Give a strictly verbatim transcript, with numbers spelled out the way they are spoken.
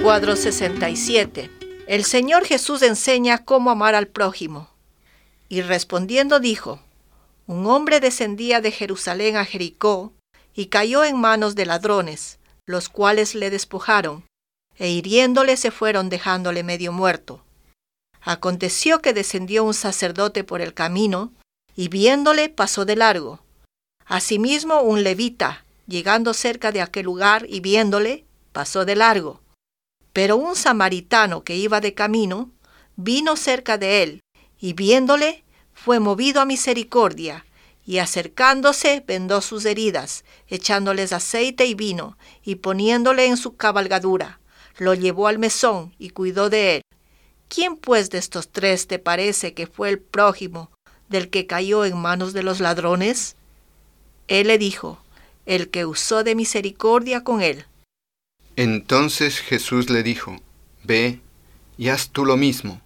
Cuadro sesenta y siete. El Señor Jesús enseña cómo amar al prójimo. Y respondiendo dijo: Un hombre descendía de Jerusalén a Jericó y cayó en manos de ladrones, los cuales le despojaron, e hiriéndole se fueron dejándole medio muerto. Aconteció que descendió un sacerdote por el camino, y viéndole pasó de largo. Asimismo un levita, llegando cerca de aquel lugar y viéndole, pasó de largo. Pero un samaritano que iba de camino, vino cerca de él, y viéndole, fue movido a misericordia, y acercándose vendó sus heridas, echándoles aceite y vino, y poniéndole en su cabalgadura, lo llevó al mesón y cuidó de él. ¿Quién pues de estos tres te parece que fue el prójimo del que cayó en manos de los ladrones? Él le dijo: el que usó de misericordia con él. Entonces Jesús le dijo: Ve y haz tú lo mismo.